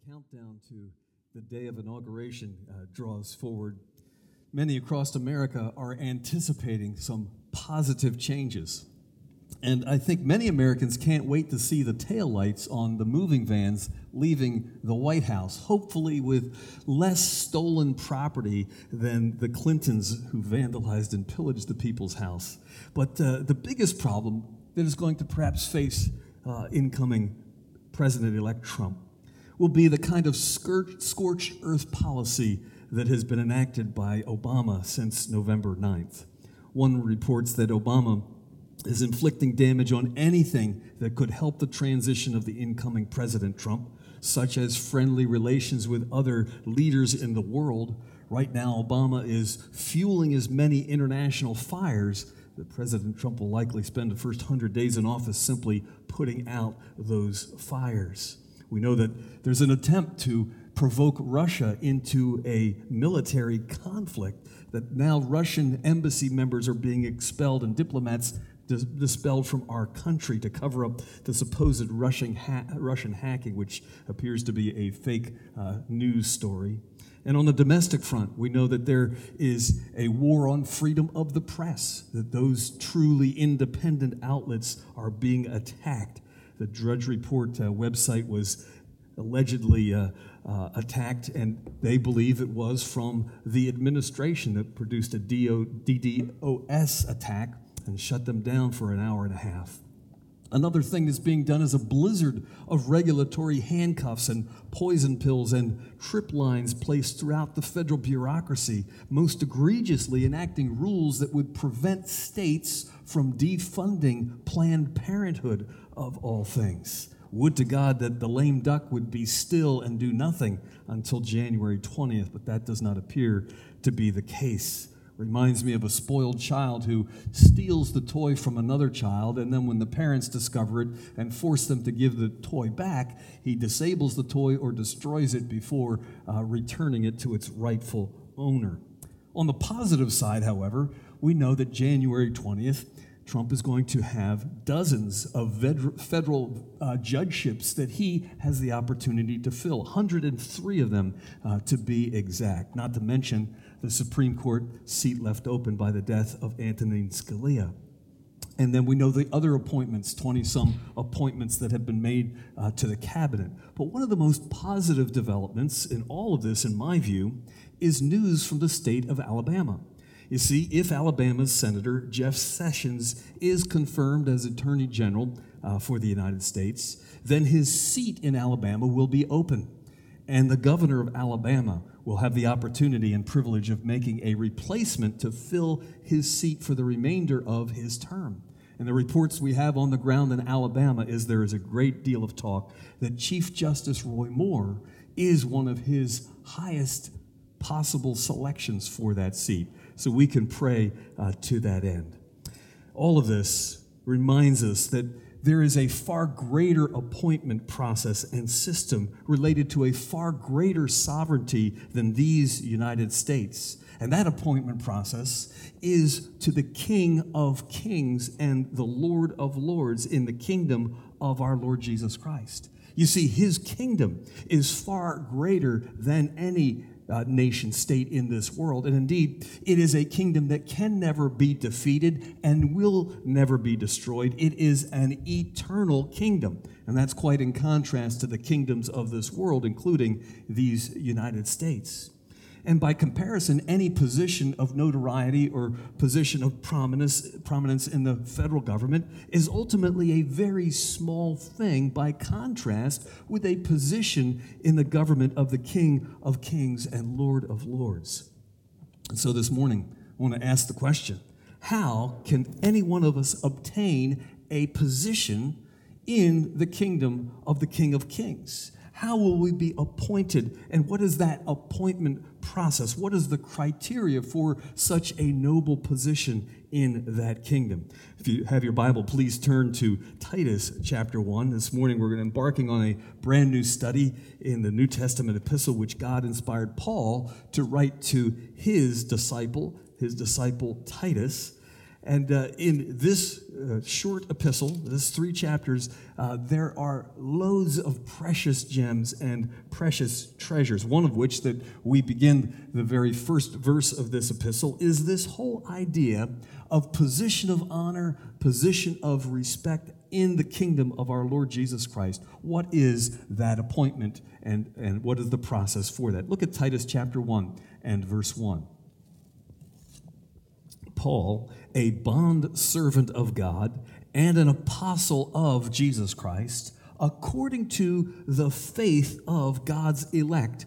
countdown to the day of inauguration draws forward, many across America are anticipating some positive changes. And I think many Americans can't wait to see the taillights on the moving vans leaving the White House, hopefully with less stolen property than the Clintons who vandalized and pillaged the people's house. But the biggest problem that is going to perhaps face incoming President-elect Trump will be the kind of scorched earth policy that has been enacted by Obama since November 9th. One reports that Obama is inflicting damage on anything that could help the transition of the incoming President Trump, such as friendly relations with other leaders in the world. Right now, Obama is fueling as many international fires that President Trump will likely spend the first 100 days in office simply putting out those fires. We know that there's an attempt to provoke Russia into a military conflict, that now Russian embassy members are being expelled and diplomats dispelled from our country to cover up the supposed Russian hacking, which appears to be a fake news story. And on the domestic front, we know that there is a war on freedom of the press, that those truly independent outlets are being attacked. The Drudge Report website was allegedly attacked, and they believe it was from the administration that produced a DDoS attack and shut them down for an hour and a half. Another thing that's being done is a blizzard of regulatory handcuffs and poison pills and trip lines placed throughout the federal bureaucracy, most egregiously enacting rules that would prevent states from defunding Planned Parenthood, of all things. Would to God that the lame duck would be still and do nothing until January 20th, but that does not appear to be the case. Reminds me of a spoiled child who steals the toy from another child, and then when the parents discover it and force them to give the toy back, he disables the toy or destroys it before returning it to its rightful owner. On the positive side, however, we know that January 20th, Trump is going to have dozens of federal judgeships that he has the opportunity to fill, 103 of them to be exact, not to mention the Supreme Court seat left open by the death of Antonin Scalia. And then we know the other appointments, 20-some appointments that have been made to the cabinet. But one of the most positive developments in all of this, in my view, is news from the state of Alabama. You see, if Alabama's Senator Jeff Sessions is confirmed as Attorney General for the United States, then his seat in Alabama will be open. And the governor of Alabama will have the opportunity and privilege of making a replacement to fill his seat for the remainder of his term. And the reports we have on the ground in Alabama is there is a great deal of talk that Chief Justice Roy Moore is one of his highest possible selections for that seat. So we can pray to that end. All of this reminds us that there is a far greater appointment process and system related to a far greater sovereignty than these United States. And that appointment process is to the King of Kings and the Lord of Lords in the kingdom of our Lord Jesus Christ. You see, his kingdom is far greater than any nation state in this world. And indeed, it is a kingdom that can never be defeated and will never be destroyed. It is an eternal kingdom. And that's quite in contrast to the kingdoms of this world, including these United States. And by comparison, any position of notoriety or position of prominence in the federal government is ultimately a very small thing by contrast with a position in the government of the King of Kings and Lord of Lords. And so this morning, I want to ask the question, how can any one of us obtain a position in the kingdom of the King of Kings? How will we be appointed, and what is that appointment process? What is the criteria for such a noble position in that kingdom? If you have your Bible, please turn to Titus chapter 1. This morning we're embarking on a brand new study in the New Testament epistle which God inspired Paul to write to his disciple Titus. And in this short epistle, this 3 chapters, there are loads of precious gems and precious treasures, one of which that we begin the very first verse of this epistle is this whole idea of position of honor, position of respect in the kingdom of our Lord Jesus Christ. What is that appointment and what is the process for that? Look at Titus chapter 1 and verse 1. Paul, a bond servant of God and an apostle of Jesus Christ, according to the faith of God's elect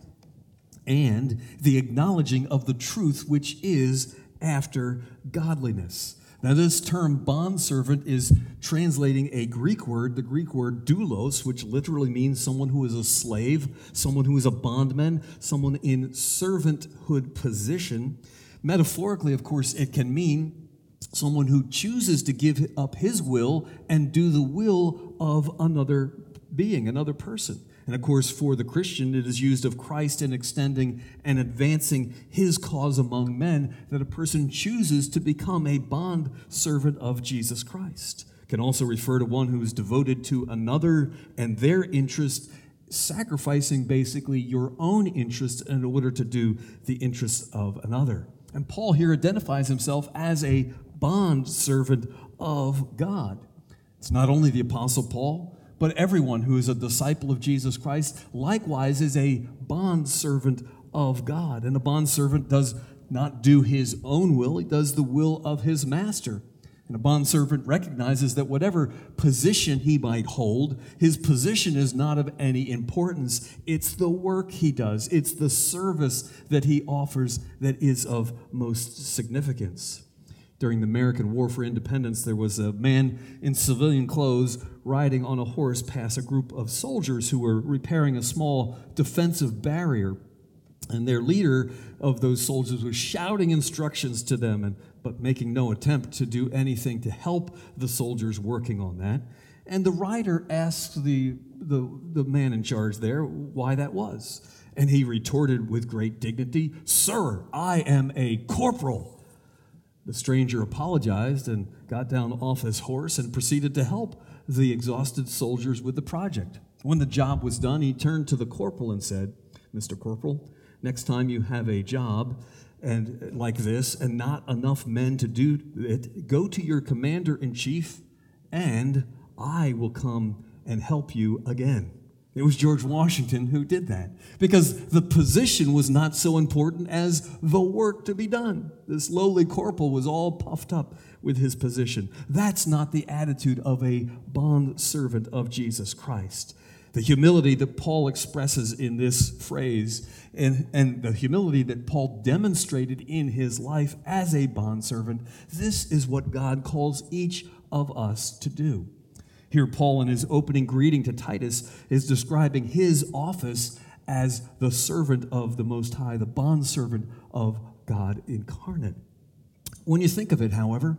and the acknowledging of the truth which is after godliness. Now, this term bondservant is translating a Greek word, the Greek word doulos, which literally means someone who is a slave, someone who is a bondman, someone in servanthood position. Metaphorically, of course, it can mean someone who chooses to give up his will and do the will of another being, another person. And of course, for the Christian, it is used of Christ in extending and advancing his cause among men, that a person chooses to become a bond servant of Jesus Christ. It can also refer to one who is devoted to another and their interest, sacrificing basically your own interest in order to do the interests of another. And Paul here identifies himself as a bond servant of God. It's not only the Apostle Paul, but everyone who is a disciple of Jesus Christ likewise is a bondservant of God. And a bondservant does not do his own will, he does the will of his master. And a bondservant recognizes that whatever position he might hold, his position is not of any importance. It's the work he does, it's the service that he offers that is of most significance. During the American War for Independence, there was a man in civilian clothes riding on a horse past a group of soldiers who were repairing a small defensive barrier. And their leader of those soldiers was shouting instructions to them, but making no attempt to do anything to help the soldiers working on that. And the rider asked the man in charge there why that was. And he retorted with great dignity, "Sir, I am a corporal." The stranger apologized and got down off his horse and proceeded to help the exhausted soldiers with the project. When the job was done, he turned to the corporal and said, "Mr. Corporal, next time you have a job and like this and not enough men to do it, go to your commander-in-chief and I will come and help you again." It was George Washington who did that because the position was not so important as the work to be done. This lowly corporal was all puffed up with his position. That's not the attitude of a bond servant of Jesus Christ. The humility that Paul expresses in this phrase and the humility that Paul demonstrated in his life as a bondservant, this is what God calls each of us to do. Here, Paul, in his opening greeting to Titus, is describing his office as the servant of the Most High, the bondservant of God incarnate. When you think of it, however,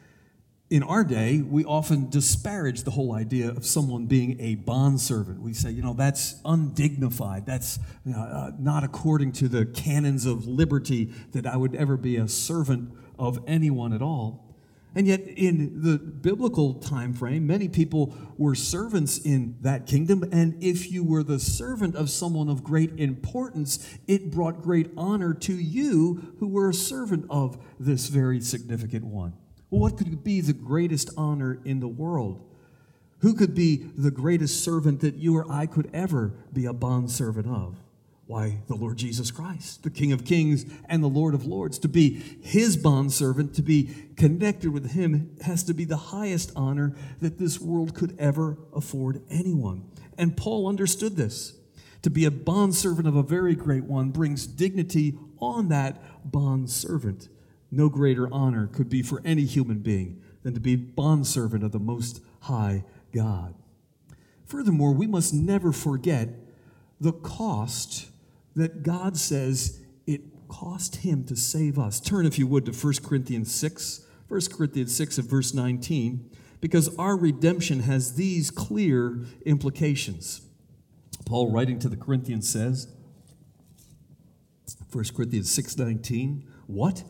in our day, we often disparage the whole idea of someone being a bondservant. We say, that's undignified. That's not according to the canons of liberty that I would ever be a servant of anyone at all. And yet, in the biblical time frame, many people were servants in that kingdom, and if you were the servant of someone of great importance, it brought great honor to you who were a servant of this very significant one. Well, what could be the greatest honor in the world? Who could be the greatest servant that you or I could ever be a bondservant of? Why, the Lord Jesus Christ, the King of Kings and the Lord of Lords. To be his bondservant, to be connected with him, has to be the highest honor that this world could ever afford anyone. And Paul understood this. To be a bondservant of a very great one brings dignity on that bondservant. No greater honor could be for any human being than to be bondservant of the Most High God. Furthermore, we must never forget the cost that God says it cost him to save us. Turn, if you would, to 1 Corinthians 6. 1 Corinthians 6 of verse 19, because our redemption has these clear implications. Paul, writing to the Corinthians, says, 1 Corinthians 6:19, "What?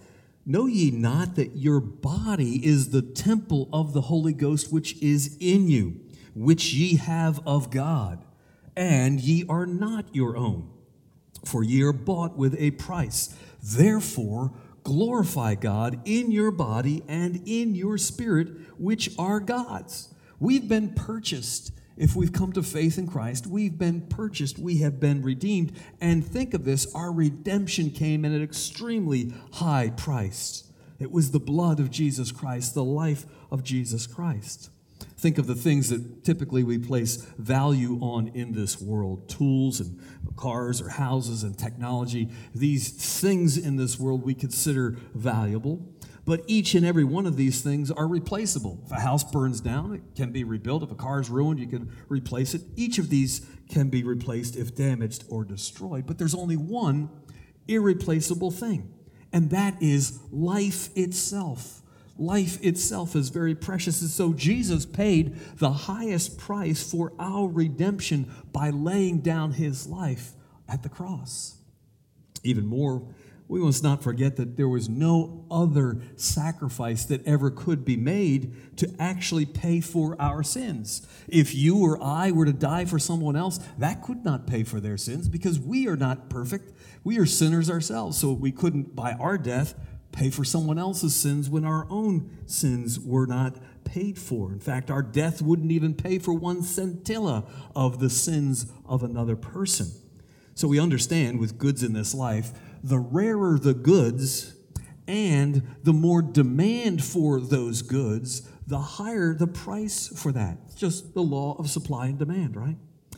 Know ye not that your body is the temple of the Holy Ghost which is in you, which ye have of God, and ye are not your own? For ye are bought with a price. Therefore glorify God in your body and in your spirit, which are God's. We've been purchased. If we've come to faith in Christ, we've been purchased, we have been redeemed. And think of this, our redemption came at an extremely high price. It was the blood of Jesus Christ, the life of Jesus Christ. Think of the things that typically we place value on in this world, tools and cars or houses and technology. These things in this world we consider valuable. But each and every one of these things are replaceable. If a house burns down, it can be rebuilt. If a car is ruined, you can replace it. Each of these can be replaced if damaged or destroyed. But there's only one irreplaceable thing, and that is life itself. Life itself is very precious. And so Jesus paid the highest price for our redemption by laying down his life at the cross. Even more, we must not forget that there was no other sacrifice that ever could be made to actually pay for our sins. If you or I were to die for someone else, that could not pay for their sins because we are not perfect. We are sinners ourselves, so we couldn't, by our death, pay for someone else's sins when our own sins were not paid for. In fact, our death wouldn't even pay for one scintilla of the sins of another person. So we understand with goods in this life, the rarer the goods and the more demand for those goods, the higher the price for that. It's just the law of supply and demand, right?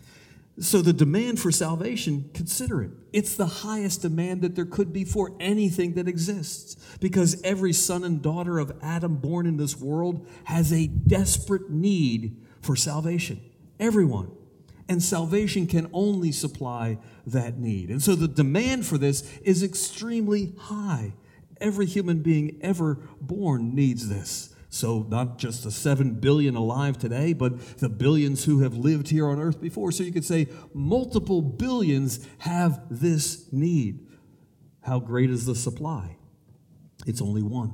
So the demand for salvation, consider it. It's the highest demand that there could be for anything that exists, because every son and daughter of Adam born in this world has a desperate need for salvation. Everyone. And salvation can only supply that need. And so the demand for this is extremely high. Every human being ever born needs this. So not just the 7 billion alive today, but the billions who have lived here on earth before. So you could say multiple billions have this need. How great is the supply? It's only one.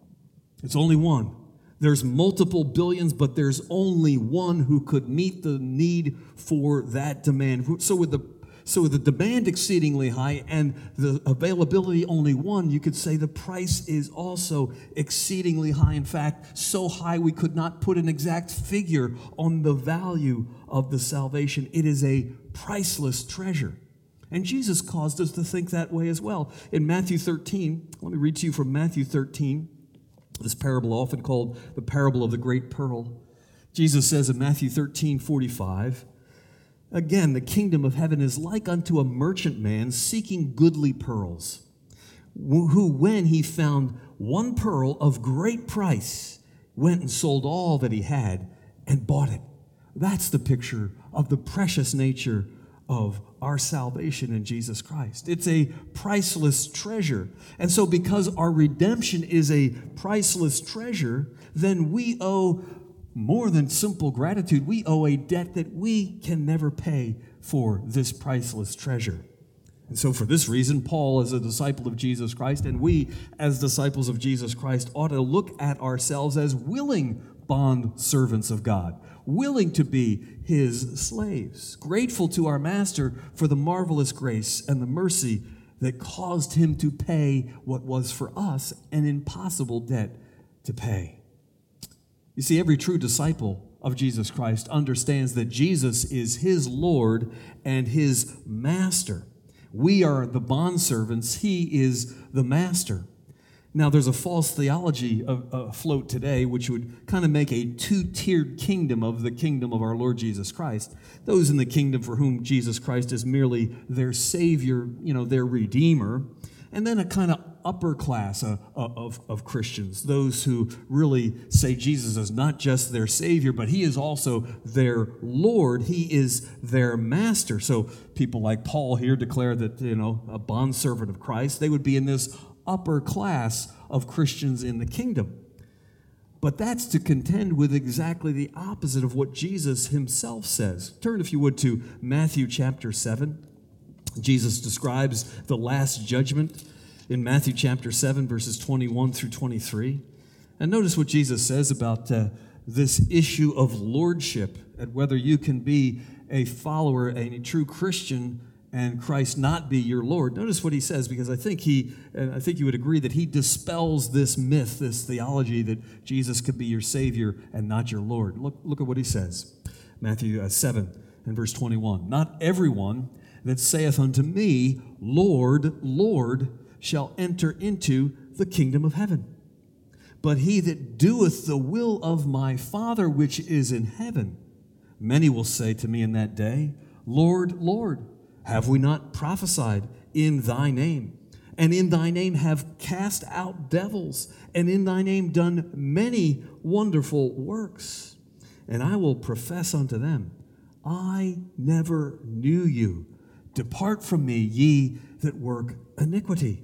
It's only one. There's multiple billions, but there's only one who could meet the need for that demand. So with the demand exceedingly high and the availability only one, you could say the price is also exceedingly high. In fact, so high we could not put an exact figure on the value of the salvation. It is a priceless treasure. And Jesus caused us to think that way as well. In Matthew 13, let me read to you from Matthew 13, this parable often called the parable of the great pearl. Jesus says in Matthew 13:45, again, the kingdom of heaven is like unto a merchant man seeking goodly pearls, who, when he found one pearl of great price, went and sold all that he had and bought it. That's the picture of the precious nature of our salvation in Jesus Christ. It's a priceless treasure. And so because our redemption is a priceless treasure, then we owe more than simple gratitude. We owe a debt that we can never pay for this priceless treasure. And so for this reason, Paul, as a disciple of Jesus Christ, and we as disciples of Jesus Christ, ought to look at ourselves as willing bond servants of God, willing to be his slaves, grateful to our master for the marvelous grace and the mercy that caused him to pay what was for us an impossible debt to pay. You see, every true disciple of Jesus Christ understands that Jesus is his Lord and his master. We are the bondservants. He is the master. Now, there's a false theology afloat today which would kind of make a two-tiered kingdom of the kingdom of our Lord Jesus Christ. Those in the kingdom for whom Jesus Christ is merely their Savior, their Redeemer. And then a kind of upper class of Christians, those who really say Jesus is not just their Savior, but he is also their Lord. He is their master. So people like Paul here declare that, a bondservant of Christ, they would be in this upper class of Christians in the kingdom. But that's to contend with exactly the opposite of what Jesus himself says. Turn, if you would, to Matthew chapter 7. Jesus describes the last judgment in Matthew chapter 7, verses 21 through 23. And notice what Jesus says about this issue of lordship, and whether you can be a follower, a true Christian, and Christ not be your Lord. Notice what he says, because I think you would agree that he dispels this myth, this theology that Jesus could be your Savior and not your Lord. Look at what he says. Matthew 7 and verse 21. Not everyone that saith unto me, Lord, Lord, shall enter into the kingdom of heaven, but he that doeth the will of my Father which is in heaven. Many will say to me in that day, Lord, Lord, have we not prophesied in thy name? And in thy name have cast out devils, and in thy name done many wonderful works. And I will profess unto them, I never knew you. Depart from me, ye that work iniquity.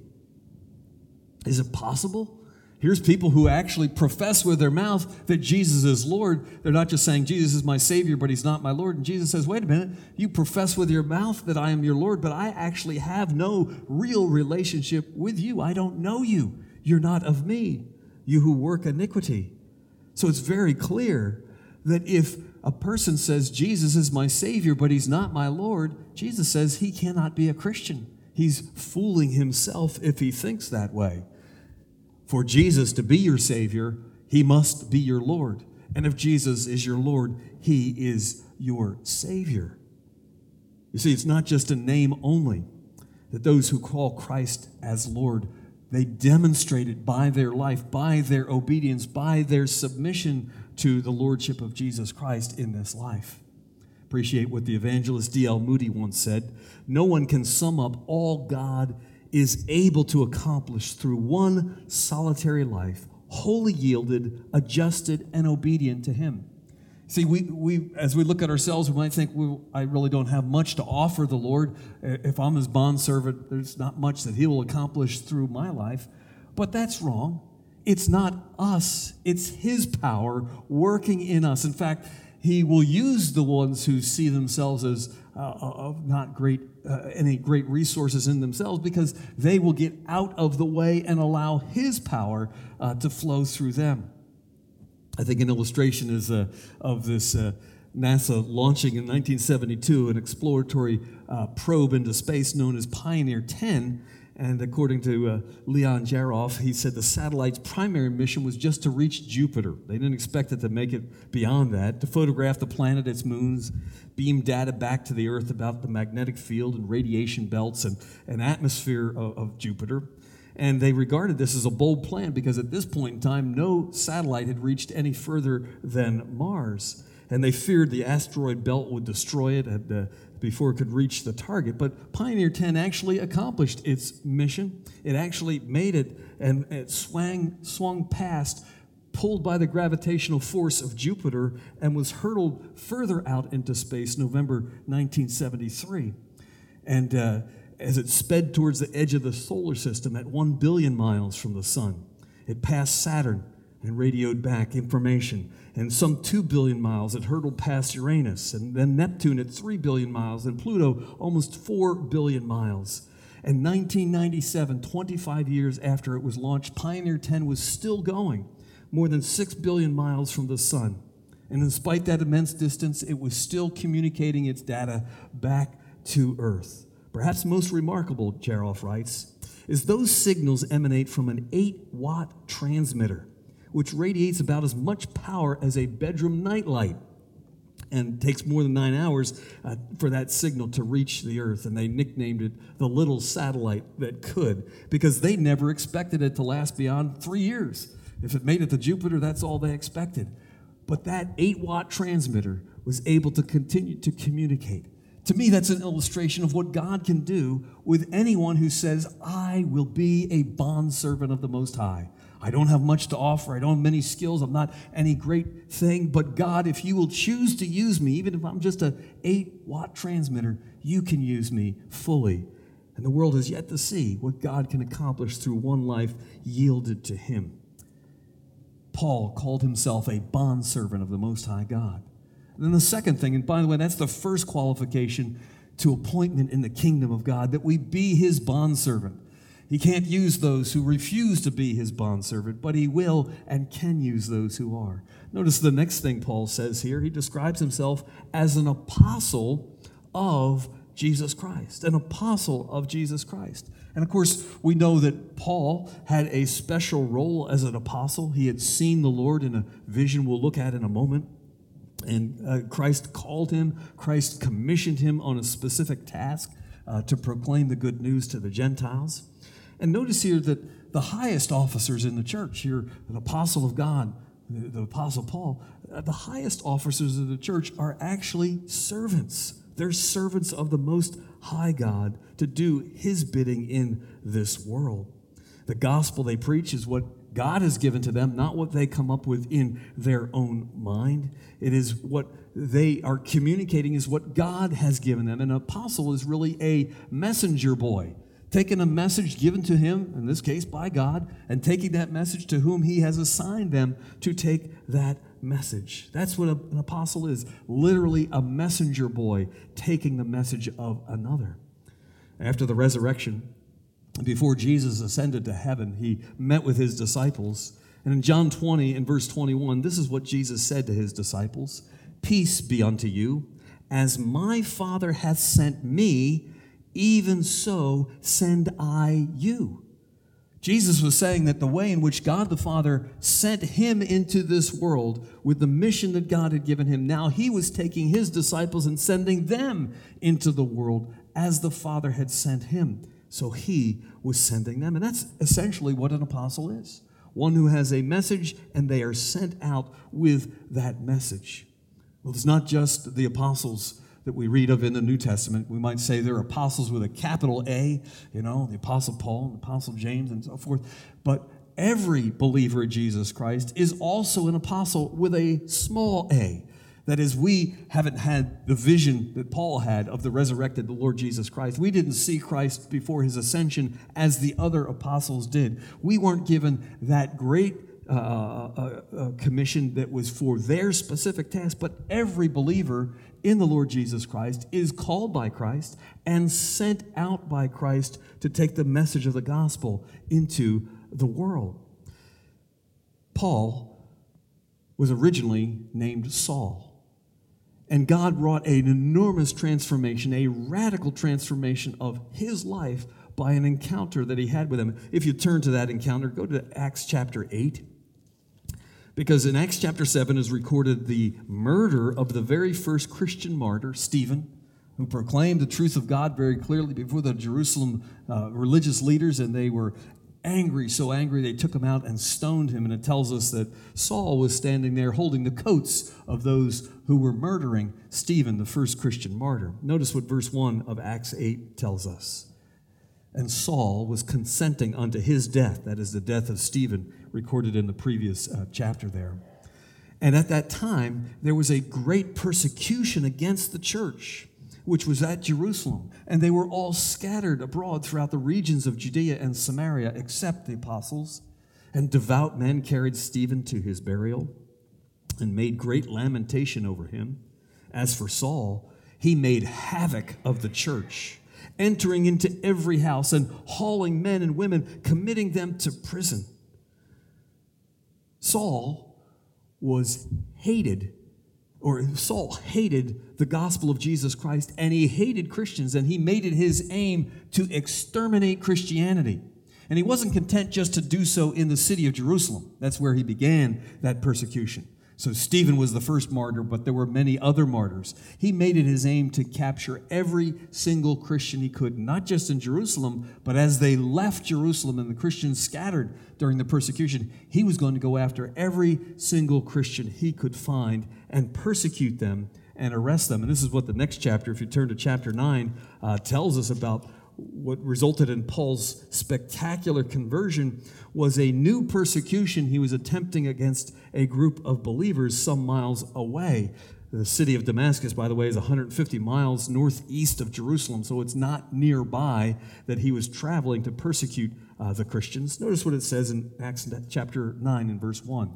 Is it possible? Here's people who actually profess with their mouth that Jesus is Lord. They're not just saying, Jesus is my Savior, but he's not my Lord. And Jesus says, wait a minute, you profess with your mouth that I am your Lord, but I actually have no real relationship with you. I don't know you. You're not of me, you who work iniquity. So it's very clear that if a person says, Jesus is my Savior, but he's not my Lord, Jesus says he cannot be a Christian. He's fooling himself if he thinks that way. For Jesus to be your Savior, he must be your Lord. And if Jesus is your Lord, he is your Savior. You see, it's not just a name only, that those who call Christ as Lord, they demonstrate it by their life, by their obedience, by their submission to the Lordship of Jesus Christ in this life. Appreciate what the evangelist D.L. Moody once said. No one can sum up all God is able to accomplish through one solitary life, wholly yielded, adjusted, and obedient to him. See, we as we look at ourselves, we might think, well, I really don't have much to offer the Lord. If I'm his bondservant, there's not much that he will accomplish through my life. But that's wrong. It's not us. It's his power working in us. In fact, he will use the ones who see themselves as not any great resources in themselves, because they will get out of the way and allow his power to flow through them. I think an illustration is of this NASA launching in 1972 an exploratory probe into space known as Pioneer 10. And according to Leon Jaroff, he said the satellite's primary mission was just to reach Jupiter. They didn't expect it to make it beyond that, to photograph the planet, its moons, beam data back to the Earth about the magnetic field and radiation belts and atmosphere of Jupiter. And they regarded this as a bold plan because at this point in time, no satellite had reached any further than Mars. And they feared the asteroid belt would destroy it before it could reach the target. But Pioneer 10 actually accomplished its mission. It actually made it, and it swung past, pulled by the gravitational force of Jupiter, and was hurtled further out into space November 1973. And as it sped towards the edge of the solar system at 1 billion miles from the sun, it passed Saturn and radioed back information. And some 2 billion miles, it hurtled past Uranus, and then Neptune at 3 billion miles, and Pluto almost 4 billion miles. In 1997, 25 years after it was launched, Pioneer 10 was still going, more than 6 billion miles from the sun. And despite that immense distance, it was still communicating its data back to Earth. Perhaps most remarkable, Jaroff writes, is those signals emanate from an 8-watt transmitter, which radiates about as much power as a bedroom nightlight, and takes more than 9 hours for that signal to reach the Earth. And they nicknamed it the little satellite that could, because they never expected it to last beyond 3 years. If it made it to Jupiter, that's all they expected. But that 8-watt transmitter was able to continue to communicate. To me, that's an illustration of what God can do with anyone who says, I will be a bondservant of the Most High. I don't have much to offer. I don't have many skills. I'm not any great thing. But God, if you will choose to use me, even if I'm just an 8-watt transmitter, you can use me fully. And the world has yet to see what God can accomplish through one life yielded to him. Paul called himself a bondservant of the Most High God. And then the second thing, and by the way, that's the first qualification to appointment in the kingdom of God, that we be his bondservant. He can't use those who refuse to be his bondservant, but he will and can use those who are. Notice the next thing Paul says here. He describes himself as an apostle of Jesus Christ, an apostle of Jesus Christ. And of course, we know that Paul had a special role as an apostle. He had seen the Lord in a vision we'll look at in a moment. And Christ called him, Christ commissioned him on a specific task to proclaim the good news to the Gentiles. And notice here that the highest officers in the church, here, an apostle of God, the apostle Paul, the highest officers of the church are actually servants. They're servants of the Most High God to do his bidding in this world. The gospel they preach is what God has given to them, not what they come up with in their own mind. It is what they are communicating is what God has given them. An apostle is really a messenger boy, taking a message given to him, in this case by God, and taking that message to whom he has assigned them to take that message. That's what an apostle is, literally a messenger boy taking the message of another. After the resurrection, before Jesus ascended to heaven, he met with his disciples. And in John 20 and verse 21, this is what Jesus said to his disciples: "Peace be unto you. As my Father hath sent me, even so send I you." Jesus was saying that the way in which God the Father sent him into this world with the mission that God had given him, now he was taking his disciples and sending them into the world as the Father had sent him. So he was sending them. And that's essentially what an apostle is. One who has a message and they are sent out with that message. Well, it's not just the apostles that we read of in the New Testament. We might say they're apostles with a capital A, the Apostle Paul, the Apostle James, and so forth. But every believer in Jesus Christ is also an apostle with a small a. That is, we haven't had the vision that Paul had of the resurrected, the Lord Jesus Christ. We didn't see Christ before his ascension as the other apostles did. We weren't given that great commission that was for their specific task, but every believer in the Lord Jesus Christ is called by Christ and sent out by Christ to take the message of the gospel into the world. Paul was originally named Saul. And God wrought an enormous transformation, a radical transformation of his life by an encounter that he had with him. If you turn to that encounter, go to Acts chapter 8. Because in Acts chapter 7 is recorded the murder of the very first Christian martyr, Stephen, who proclaimed the truth of God very clearly before the Jerusalem religious leaders, and they were angry, so angry they took him out and stoned him. And it tells us that Saul was standing there holding the coats of those who were murdering Stephen, the first Christian martyr. Notice what verse 1 of Acts 8 tells us. And Saul was consenting unto his death, that is the death of Stephen, recorded in the previous chapter there. And at that time, there was a great persecution against the church, which was at Jerusalem. And they were all scattered abroad throughout the regions of Judea and Samaria, except the apostles. And devout men carried Stephen to his burial and made great lamentation over him. As for Saul, he made havoc of the church, entering into every house and hauling men and women, committing them to prison. Saul hated the gospel of Jesus Christ, and he hated Christians, and he made it his aim to exterminate Christianity. And he wasn't content just to do so in the city of Jerusalem. That's where he began that persecution. So Stephen was the first martyr, but there were many other martyrs. He made it his aim to capture every single Christian he could, not just in Jerusalem, but as they left Jerusalem and the Christians scattered during the persecution, he was going to go after every single Christian he could find and persecute them and arrest them. And this is what the next chapter, if you turn to chapter 9, tells us about. What resulted in Paul's spectacular conversion was a new persecution he was attempting against a group of believers some miles away. The city of Damascus, by the way, is 150 miles northeast of Jerusalem, so it's not nearby that he was traveling to persecute the Christians. Notice what it says in Acts chapter 9 and verse 1.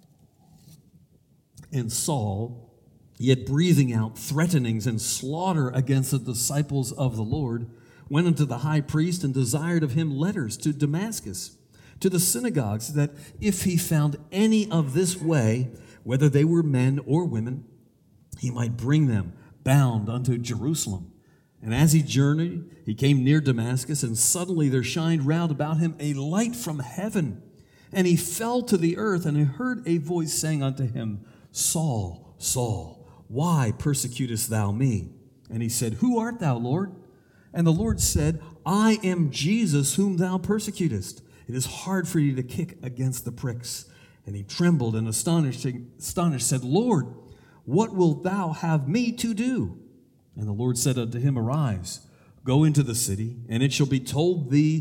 And Saul, yet breathing out threatenings and slaughter against the disciples of the Lord, went unto the high priest and desired of him letters to Damascus, to the synagogues, that if he found any of this way, whether they were men or women, he might bring them bound unto Jerusalem. And as he journeyed, he came near Damascus, and suddenly there shined round about him a light from heaven. And he fell to the earth, and he heard a voice saying unto him, Saul, Saul, why persecutest thou me? And he said, Who art thou, Lord? And the Lord said, I am Jesus whom thou persecutest. It is hard for you to kick against the pricks. And he trembled and astonished, said, Lord, what wilt thou have me to do? And the Lord said unto him, Arise, go into the city, and it shall be told thee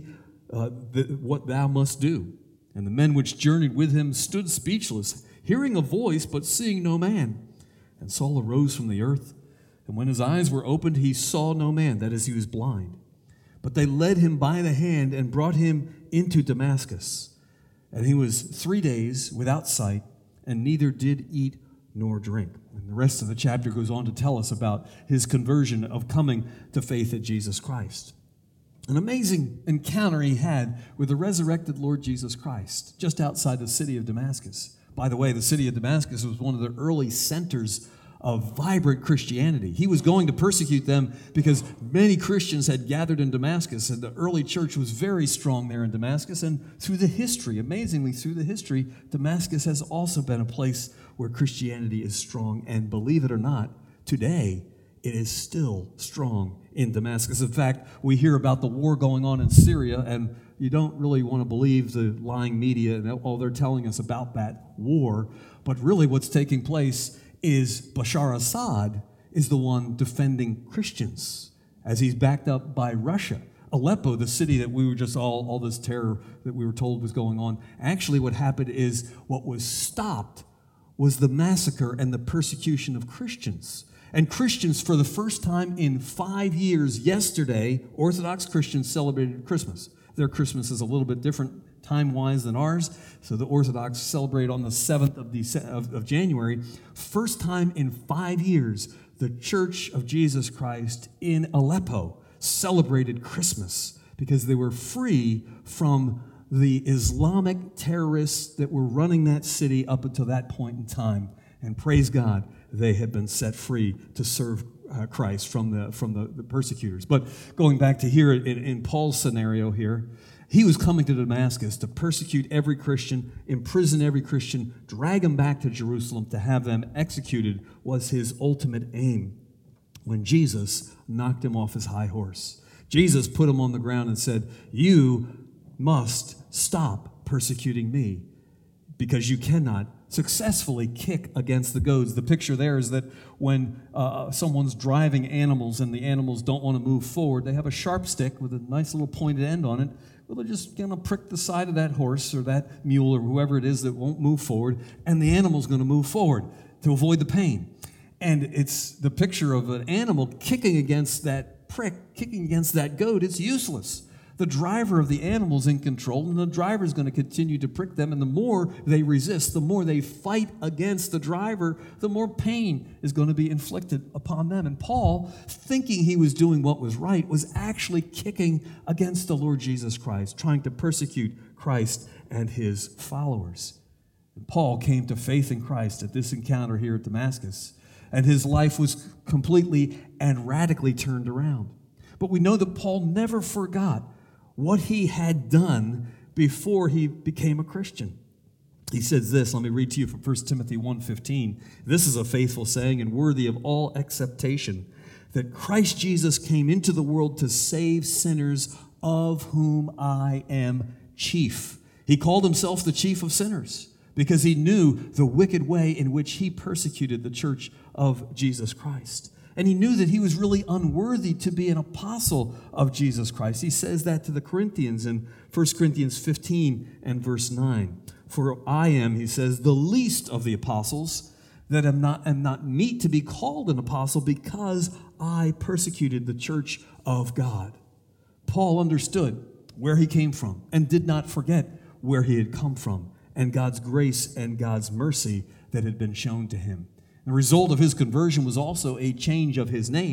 what thou must do. And the men which journeyed with him stood speechless, hearing a voice, but seeing no man. And Saul arose from the earth, and when his eyes were opened, he saw no man, that is, he was blind. But they led him by the hand and brought him into Damascus. And he was 3 days without sight, and neither did eat nor drink. And the rest of the chapter goes on to tell us about his conversion of coming to faith in Jesus Christ. An amazing encounter he had with the resurrected Lord Jesus Christ just outside the city of Damascus. By the way, the city of Damascus was one of the early centers of vibrant Christianity. He was going to persecute them because many Christians had gathered in Damascus, and the early church was very strong there in Damascus. And through the history, amazingly through the history, Damascus has also been a place where Christianity is strong. And believe it or not, today it is still strong in Damascus. In fact, we hear about the war going on in Syria, and you don't really want to believe the lying media and all they're telling us about that war. But really what's taking place is Bashar Assad is the one defending Christians as he's backed up by Russia. Aleppo, the city that we were just all this terror that we were told was going on, actually what happened is what was stopped was the massacre and the persecution of Christians. And Christians, for the first time in 5 years, yesterday, Orthodox Christians celebrated Christmas. Their Christmas is a little bit different time-wise than ours. So the Orthodox celebrate on the 7th of January. First time in 5 years, the Church of Jesus Christ in Aleppo celebrated Christmas because they were free from the Islamic terrorists that were running that city up until that point in time. And praise God, they had been set free to serve Christ from the persecutors. But going back to here in Paul's scenario here, he was coming to Damascus to persecute every Christian, imprison every Christian, drag them back to Jerusalem to have them executed was his ultimate aim. When Jesus knocked him off his high horse, Jesus put him on the ground and said, You must stop persecuting me because you cannot successfully kick against the goads. The picture there is that when someone's driving animals and the animals don't want to move forward, they have a sharp stick with a nice little pointed end on it. Well, they're just going to prick the side of that horse or that mule or whoever it is that won't move forward, and the animal's going to move forward to avoid the pain. And it's the picture of an animal kicking against that prick, kicking against that goad. It's useless. The driver of the animal's in control, and the driver's going to continue to prick them, and the more they resist, the more they fight against the driver, the more pain is going to be inflicted upon them. And Paul, thinking he was doing what was right, was actually kicking against the Lord Jesus Christ, trying to persecute Christ and his followers. And Paul came to faith in Christ at this encounter here at Damascus, and his life was completely and radically turned around. But we know that Paul never forgot what he had done before he became a Christian. He says this, let me read to you from 1 Timothy 1:15. This is a faithful saying and worthy of all acceptation, that Christ Jesus came into the world to save sinners, of whom I am chief. He called himself the chief of sinners because he knew the wicked way in which he persecuted the church of Jesus Christ. And he knew that he was really unworthy to be an apostle of Jesus Christ. He says that to the Corinthians in 1 Corinthians 15 and verse 9. For I am, he says, the least of the apostles, that am not meet to be called an apostle, because I persecuted the church of God. Paul understood where he came from and did not forget where he had come from and God's grace and God's mercy that had been shown to him. The result of his conversion was also a change of his name.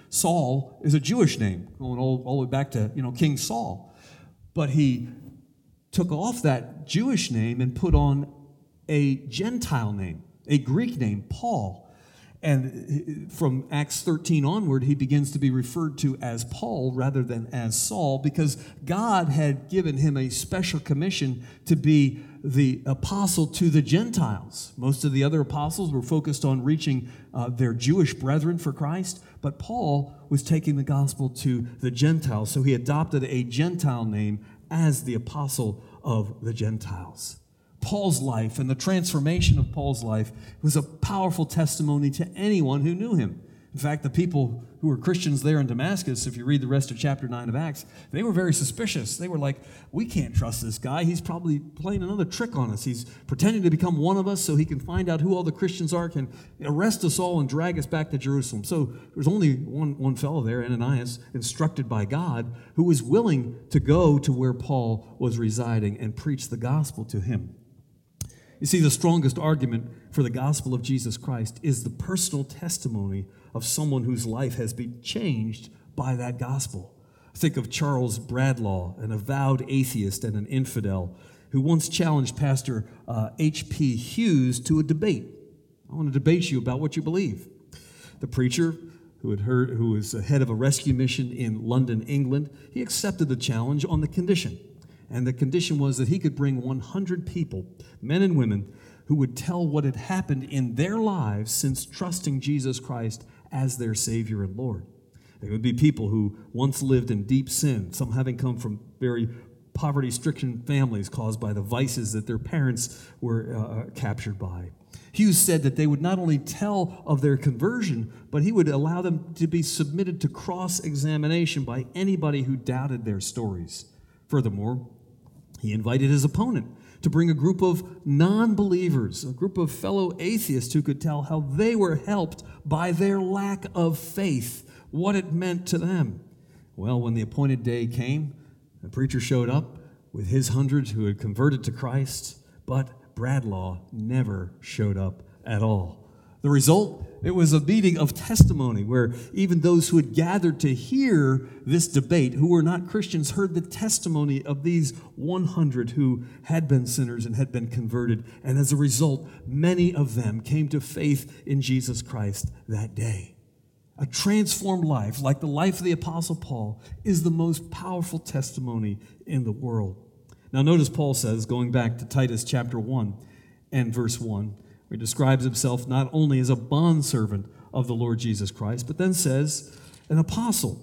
Saul is a Jewish name, going all the way back to King Saul. But he took off that Jewish name and put on a Gentile name, a Greek name, Paul. And from Acts 13 onward, he begins to be referred to as Paul rather than as Saul, because God had given him a special commission to be the apostle to the Gentiles. Most of the other apostles were focused on reaching their Jewish brethren for Christ, but Paul was taking the gospel to the Gentiles, so he adopted a Gentile name as the apostle of the Gentiles. Paul's life and the transformation of Paul's life was a powerful testimony to anyone who knew him. In fact, the people who were Christians there in Damascus, if you read the rest of chapter 9 of Acts, they were very suspicious. They were like, we can't trust this guy. He's probably playing another trick on us. He's pretending to become one of us so he can find out who all the Christians are, can arrest us all and drag us back to Jerusalem. So there was only one fellow there, Ananias, instructed by God, who was willing to go to where Paul was residing and preach the gospel to him. You see, the strongest argument for the gospel of Jesus Christ is the personal testimony of someone whose life has been changed by that gospel. Think of Charles Bradlaugh, an avowed atheist and an infidel, who once challenged Pastor H.P. Hughes to a debate. I want to debate you about what you believe. The preacher, who was the head of a rescue mission in London, England, he accepted the challenge on the condition. And the condition was that he could bring 100 people, men and women, who would tell what had happened in their lives since trusting Jesus Christ as their Savior and Lord. They would be people who once lived in deep sin, some having come from very poverty-stricken families caused by the vices that their parents were captured by. Hughes said that they would not only tell of their conversion, but he would allow them to be submitted to cross-examination by anybody who doubted their stories. Furthermore, he invited his opponent to bring a group of non-believers, a group of fellow atheists who could tell how they were helped by their lack of faith, what it meant to them. Well, when the appointed day came, the preacher showed up with his 100 who had converted to Christ, but Bradlaugh never showed up at all. The result, it was a meeting of testimony where even those who had gathered to hear this debate, who were not Christians, heard the testimony of these 100 who had been sinners and had been converted. And as a result, many of them came to faith in Jesus Christ that day. A transformed life, like the life of the Apostle Paul, is the most powerful testimony in the world. Now notice Paul says, going back to Titus chapter 1 and verse 1, where he describes himself not only as a bondservant of the Lord Jesus Christ, but then says an apostle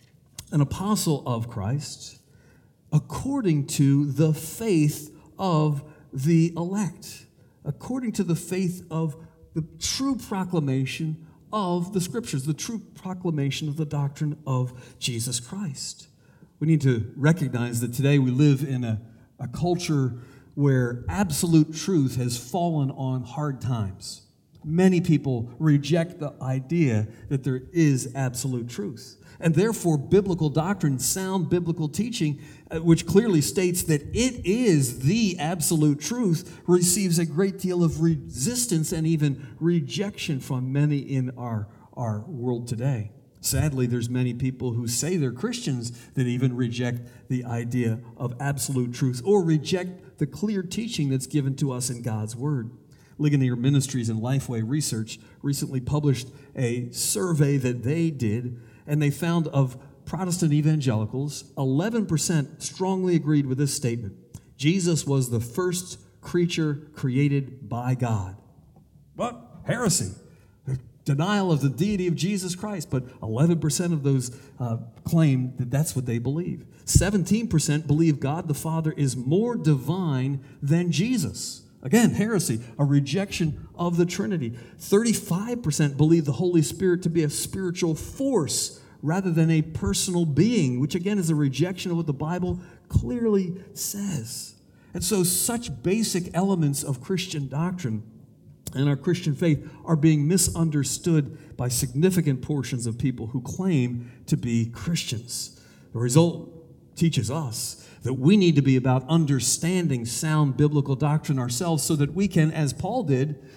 of Christ, according to the faith of the elect, according to the faith of the true proclamation of the Scriptures, the true proclamation of the doctrine of Jesus Christ. We need to recognize that today we live in a culture where absolute truth has fallen on hard times. Many people reject the idea that there is absolute truth. And therefore, biblical doctrine, sound biblical teaching, which clearly states that it is the absolute truth, receives a great deal of resistance and even rejection from many in our world today. Sadly, there's many people who say they're Christians that even reject the idea of absolute truth or reject the clear teaching that's given to us in God's Word. Ligonier Ministries and Lifeway Research recently published a survey that they did, and they found of Protestant evangelicals, 11% strongly agreed with this statement. Jesus was the first creature created by God. What? Heresy. Denial of the deity of Jesus Christ, but 11% of those claim that that's what they believe. 17% believe God the Father is more divine than Jesus. Again, heresy, a rejection of the Trinity. 35% believe the Holy Spirit to be a spiritual force rather than a personal being, which again is a rejection of what the Bible clearly says. And so such basic elements of Christian doctrine and our Christian faith are being misunderstood by significant portions of people who claim to be Christians. The result teaches us that we need to be about understanding sound biblical doctrine ourselves so that we can, as Paul did,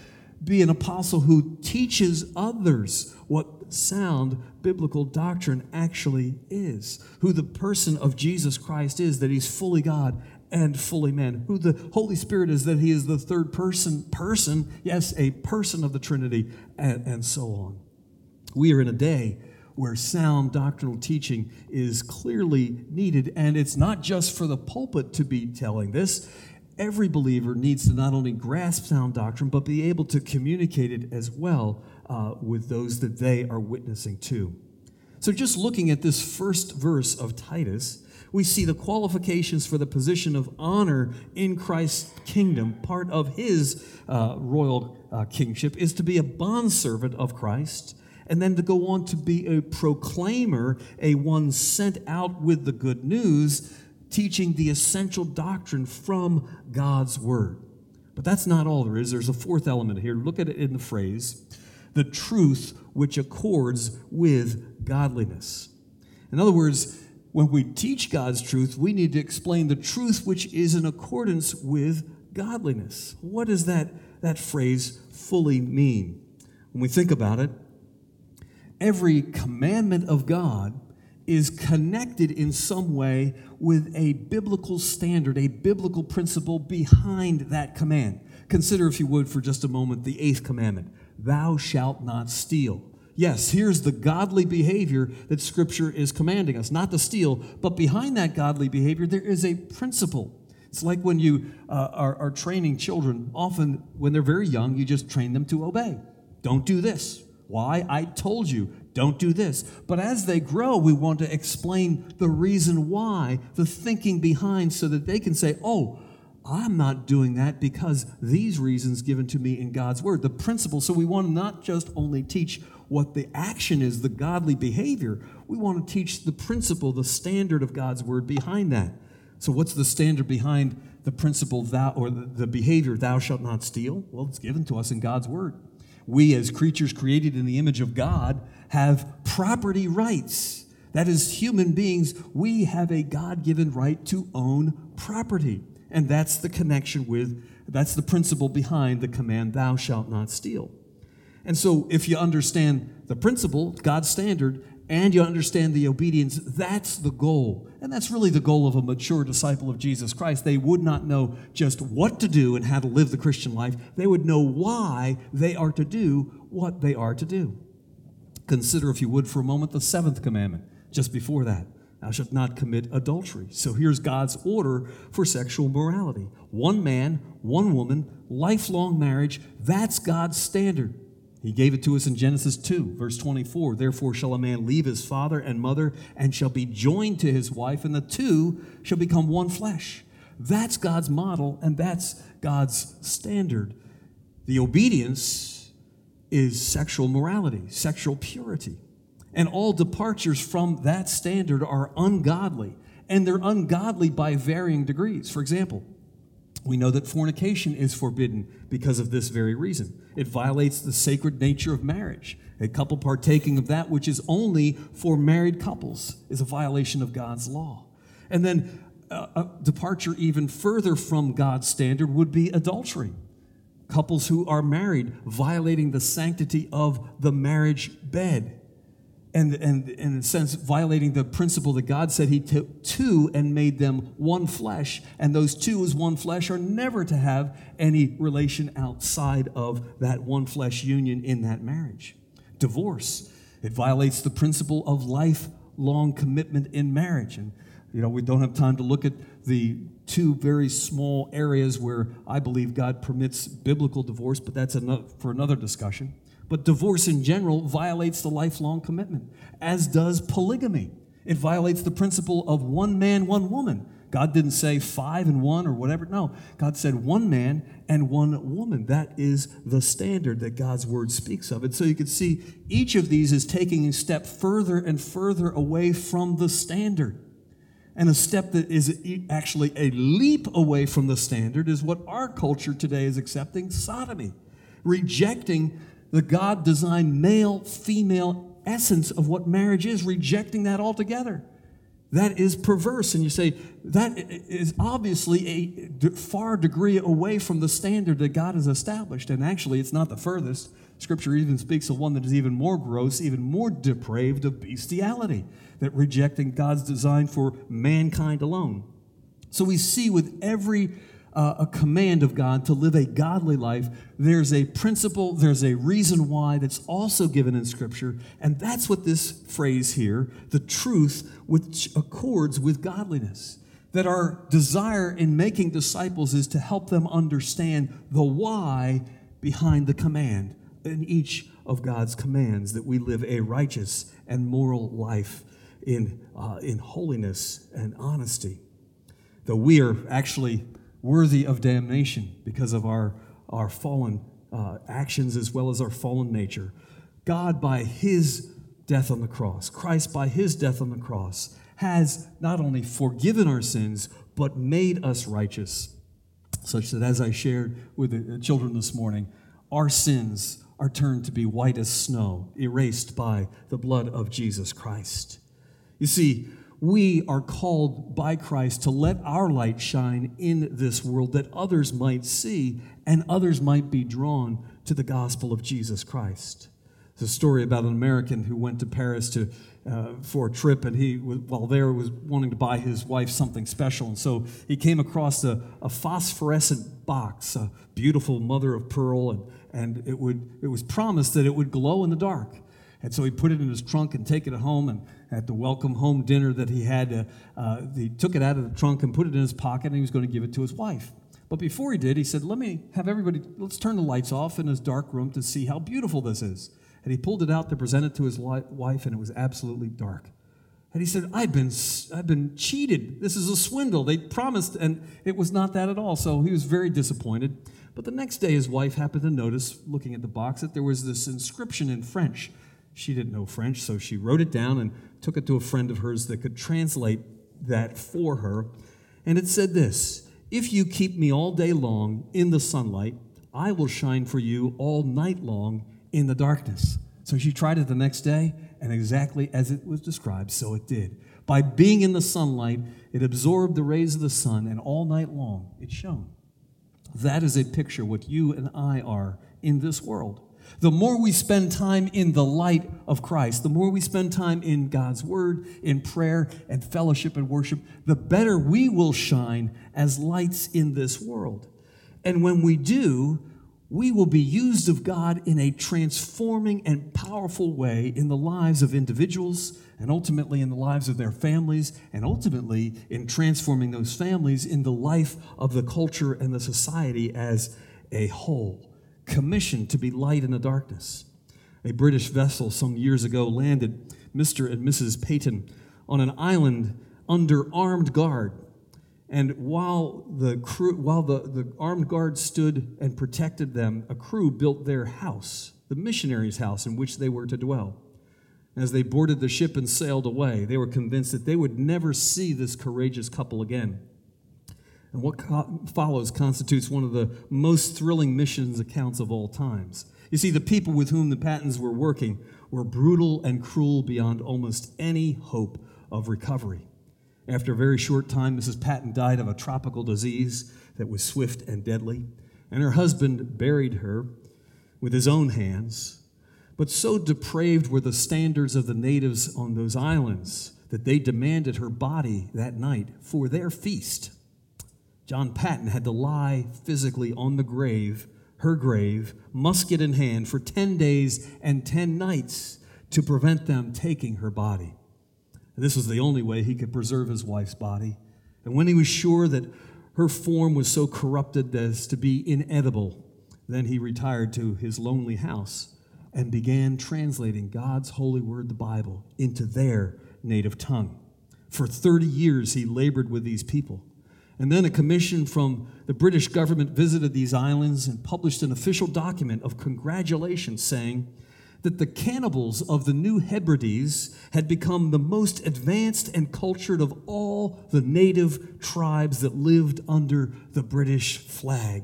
be an apostle who teaches others what sound biblical doctrine actually is, who the person of Jesus Christ is, that he's fully God and fully man, who the Holy Spirit is, that he is the third person, yes, a person of the Trinity, and so on. We are in a day where sound doctrinal teaching is clearly needed, and it's not just for the pulpit to be telling this. Every believer needs to not only grasp sound doctrine, but be able to communicate it as well with those that they are witnessing to. So just looking at this first verse of Titus, we see the qualifications for the position of honor in Christ's kingdom. Part of his royal kingship is to be a bondservant of Christ, and then to go on to be a proclaimer, a one sent out with the good news, teaching the essential doctrine from God's word. But that's not all there is. There's a fourth element here. Look at it in the phrase, the truth which accords with godliness. In other words, when we teach God's truth, we need to explain the truth which is in accordance with godliness. What does that phrase fully mean? When we think about it, every commandment of God is connected in some way with a biblical standard, a biblical principle behind that command. Consider, if you would, for just a moment, the eighth commandment, thou shalt not steal. Yes, here's the godly behavior that Scripture is commanding us, not to steal, but behind that godly behavior, there is a principle. It's like when you are training children. Often, when they're very young, you just train them to obey. Don't do this. Why? I told you, don't do this. But as they grow, we want to explain the reason why, the thinking behind, so that they can say, oh, I'm not doing that because these reasons given to me in God's word, the principle. So we want to not just only teach what the action is, the godly behavior. We want to teach the principle, the standard of God's word behind that. So what's the standard behind the principle the behavior, thou shalt not steal? Well, it's given to us in God's word. We, as creatures created in the image of God, have property rights. That is, human beings, we have a God-given right to own property. And that's the connection that's the principle behind the command, thou shalt not steal. And so if you understand the principle, God's standard, and you understand the obedience, that's the goal. And that's really the goal of a mature disciple of Jesus Christ. They would not know just what to do and how to live the Christian life. They would know why they are to do what they are to do. Consider, if you would, for a moment, the seventh commandment, just before that. Thou shalt not commit adultery. So here's God's order for sexual morality. One man, one woman, lifelong marriage, that's God's standard. He gave it to us in Genesis 2, verse 24. Therefore shall a man leave his father and mother and shall be joined to his wife, and the two shall become one flesh. That's God's model, and that's God's standard. The obedience is sexual morality, sexual purity. And all departures from that standard are ungodly, and they're ungodly by varying degrees. For example, we know that fornication is forbidden because of this very reason. It violates the sacred nature of marriage. A couple partaking of that which is only for married couples is a violation of God's law. And then a departure even further from God's standard would be adultery. Couples who are married violating the sanctity of the marriage bed. And in a sense, violating the principle that God said he took two and made them one flesh, and those two as one flesh are never to have any relation outside of that one flesh union in that marriage. Divorce, it violates the principle of lifelong commitment in marriage. And, we don't have time to look at the two very small areas where I believe God permits biblical divorce, but that's for another discussion. But divorce in general violates the lifelong commitment, as does polygamy. It violates the principle of one man, one woman. God didn't say 5 and 1 or whatever. No, God said one man and one woman. That is the standard that God's word speaks of. And so you can see each of these is taking a step further and further away from the standard. And a step that is actually a leap away from the standard is what our culture today is accepting, sodomy, rejecting the God-designed male-female essence of what marriage is, rejecting that altogether. that is perverse. And you say, that is obviously a far degree away from the standard that God has established. And actually, it's not the furthest. Scripture even speaks of one that is even more gross, even more depraved, of bestiality, that rejecting God's design for mankind alone. So we see with every a command of God to live a godly life, there's a principle, there's a reason why that's also given in Scripture, and that's what this phrase here, the truth which accords with godliness. That our desire in making disciples is to help them understand the why behind the command in each of God's commands, that we live a righteous and moral life in holiness and honesty. Though we are actually worthy of damnation because of our fallen actions as well as our fallen nature, God, by his death on the cross, Christ, by his death on the cross, has not only forgiven our sins, but made us righteous, such that, as I shared with the children this morning, our sins are turned to be white as snow, erased by the blood of Jesus Christ. You see, we are called by Christ to let our light shine in this world, that others might see and others might be drawn to the gospel of Jesus Christ. There's a story about an American who went to Paris for a trip, and he, while there, was wanting to buy his wife something special. And so he came across a phosphorescent box, a beautiful mother of pearl, and it was promised that it would glow in the dark. And so he put it in his trunk and take it home, and at the welcome home dinner that he had, he took it out of the trunk and put it in his pocket, and he was going to give it to his wife. But before he did, he said, let's turn the lights off in his dark room to see how beautiful this is. And he pulled it out to present it to his wife, and it was absolutely dark. And he said, I've been cheated. This is a swindle. They promised, and it was not that at all. So he was very disappointed. But the next day, his wife happened to notice, looking at the box, that there was this inscription in French. She didn't know French, so she wrote it down and took it to a friend of hers that could translate that for her. And it said this: if you keep me all day long in the sunlight, I will shine for you all night long in the darkness. So she tried it the next day, and exactly as it was described, so it did. By being in the sunlight, it absorbed the rays of the sun, and all night long it shone. That is a picture what you and I are in this world. The more we spend time in the light of Christ, the more we spend time in God's Word, in prayer and fellowship and worship, the better we will shine as lights in this world. And when we do, we will be used of God in a transforming and powerful way in the lives of individuals, and ultimately in the lives of their families, and ultimately in transforming those families in the life of the culture and the society as a whole. Commissioned to be light in the darkness. A British vessel some years ago landed Mr. and Mrs. Peyton on an island under armed guard. And while the armed guard stood and protected them, a crew built their house, the missionary's house in which they were to dwell. As they boarded the ship and sailed away, they were convinced that they would never see this courageous couple again. And what follows constitutes one of the most thrilling missions accounts of all times. You see, the people with whom the Pattons were working were brutal and cruel beyond almost any hope of recovery. After a very short time, Mrs. Patton died of a tropical disease that was swift and deadly, and her husband buried her with his own hands. But so depraved were the standards of the natives on those islands that they demanded her body that night for their feast. John Patton had to lie physically on the grave, her grave, musket in hand, for 10 days and 10 nights to prevent them taking her body. This was the only way he could preserve his wife's body. And when he was sure that her form was so corrupted as to be inedible, then he retired to his lonely house and began translating God's holy word, the Bible, into their native tongue. For 30 years, he labored with these people. And then a commission from the British government visited these islands and published an official document of congratulations saying that the cannibals of the New Hebrides had become the most advanced and cultured of all the native tribes that lived under the British flag.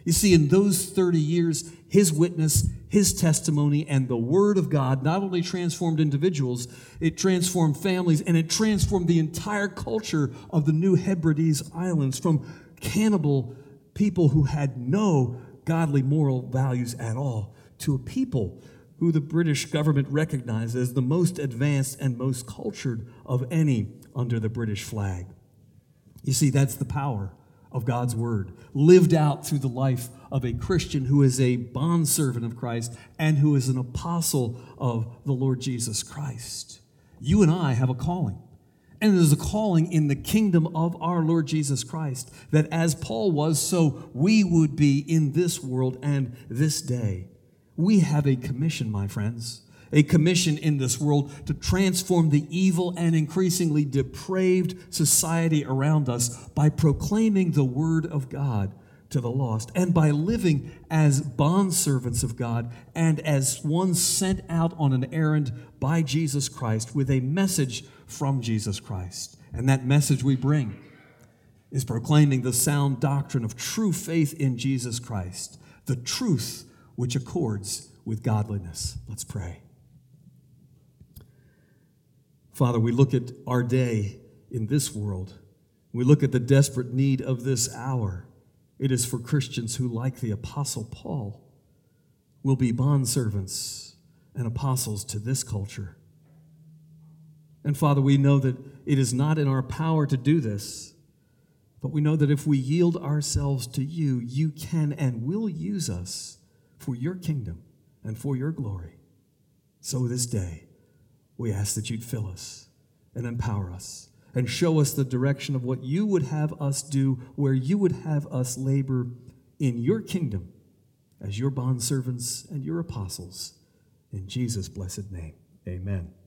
You see, in those 30 years, his witness, his testimony, and the Word of God not only transformed individuals, it transformed families, and it transformed the entire culture of the New Hebrides Islands from cannibal people who had no godly moral values at all to a people who the British government recognized as the most advanced and most cultured of any under the British flag. You see, that's the power of God's Word, lived out through the life of a Christian who is a bondservant of Christ and who is an apostle of the Lord Jesus Christ. You and I have a calling, and it is a calling in the kingdom of our Lord Jesus Christ, that as Paul was, so we would be in this world and this day. We have a commission, my friends, a commission in this world to transform the evil and increasingly depraved society around us by proclaiming the Word of God to the lost and by living as bondservants of God and as one sent out on an errand by Jesus Christ with a message from Jesus Christ. And that message we bring is proclaiming the sound doctrine of true faith in Jesus Christ, the truth which accords with godliness. Let's pray. Father, we look at our day in this world. We look at the desperate need of this hour. It is for Christians who, like the Apostle Paul, will be bondservants and apostles to this culture. And Father, we know that it is not in our power to do this, but we know that if we yield ourselves to you, you can and will use us for your kingdom and for your glory. So this day, we ask that you'd fill us and empower us and show us the direction of what you would have us do, where you would have us labor in your kingdom as your bondservants and your apostles. In Jesus' blessed name, amen.